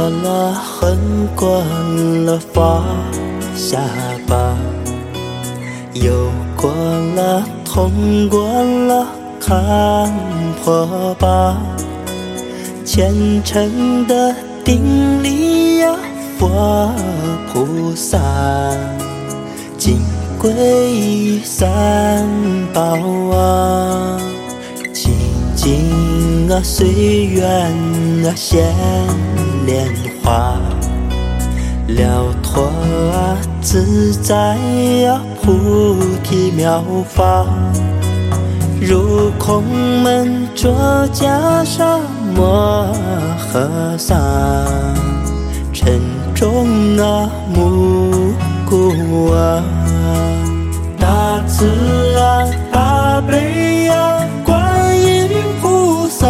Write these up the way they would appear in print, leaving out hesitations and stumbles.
了恨，过了放下吧，有过了痛，过了看破吧，虔诚的顶礼呀佛菩萨，金龟三宝啊，清净啊随缘啊现莲花，了脱啊自在啊菩提妙法，入空门着袈裟摩诃萨，沉重啊目顾啊，大慈啊大悲啊观音菩萨，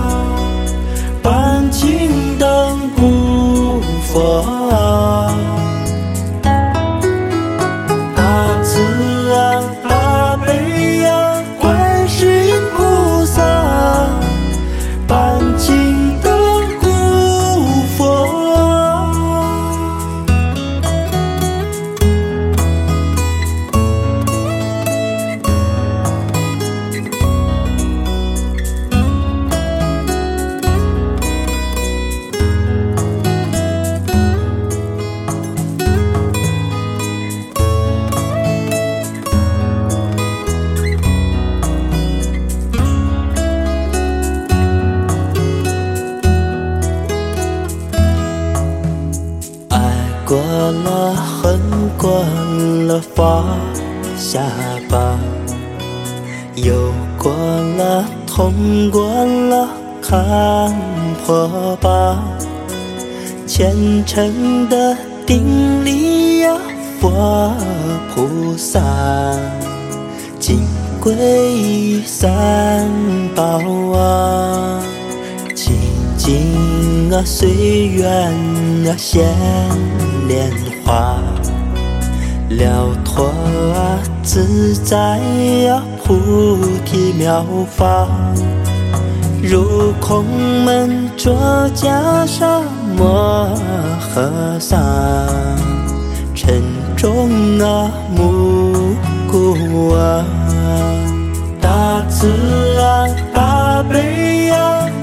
半青灯古佛啊，大慈啊大悲啊观世音菩萨，半青灯古佛啊。过了恨，过了放下吧，有过了痛，过了看破吧，虔诚的顶礼呀佛菩萨，金龟三宝啊，清净啊随缘啊现莲花，了脱啊自在啊菩提妙法，入空门着袈裟摩诃萨，沉重啊目顾啊，大慈啊大悲啊